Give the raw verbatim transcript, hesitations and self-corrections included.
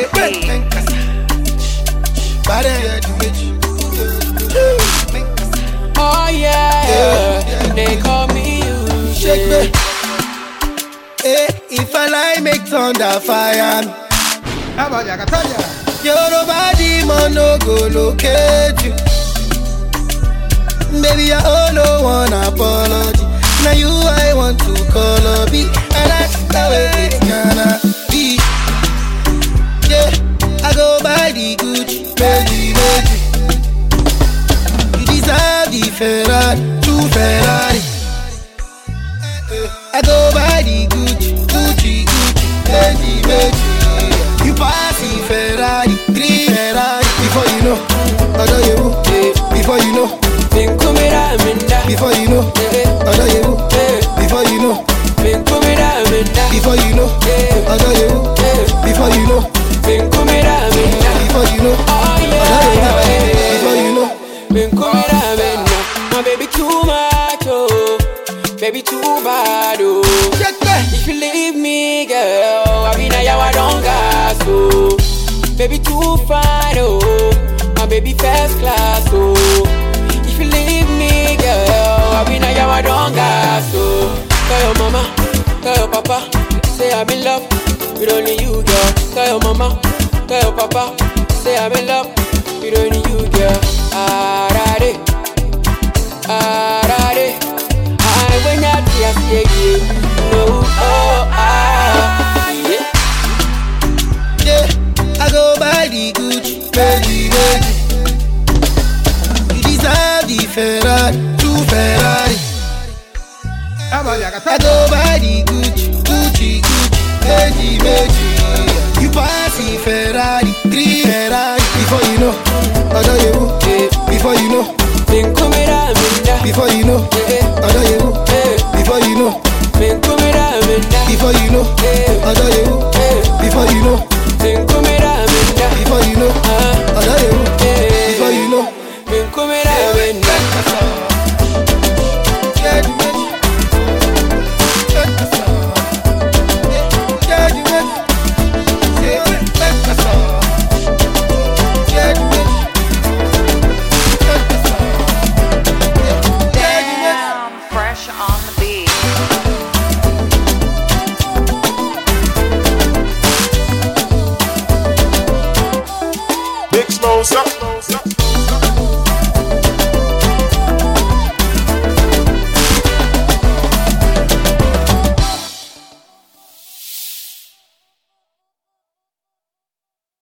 Oh yeah, yeah. They call me you. Shake me. Hey, if I lie, make thunder fire. How about ya? Katanya? Your nobody man no go locate you. Baby, I owe no one apology. Now you I want to call a beat, and that's the way it's gonna be. Yeah, I go by the Gucci, baby, baby. You deserve the Ferrari, true Ferrari. I go by the Gucci, Gucci, Gucci, baby, baby. You pass the Ferrari, green Ferrari. Before you know, I know you. Before you know, before you know, I know you. Before you know, before you know, I know you. Before you know, before you know, Oh I know yeah, you. Before you know, been coming down, my baby too much, oh, baby too bad, oh. If you leave me, girl, I mean I don't gas, oh. Baby too fine, oh, my baby first class, oh. If you leave me, girl, I mean I don't gas, oh. Tell your mama, tell your papa, say I'm in love with only you, girl. Tell your mama, tell your papa, say I'm in love with only you, girl. Arade, arade, I when you just say you, no, oh, ah, yeah. yeah, I go by the Gucci, baby, baby. You deserve the Ferrari, true Ferrari. How about ya? I Katanya? go by the Gucci, Gucci, Gucci, baby, baby. You pass the Ferrari, green Ferrari. Before you know, I know you. Before you know, Been coming down, before you know, yeah.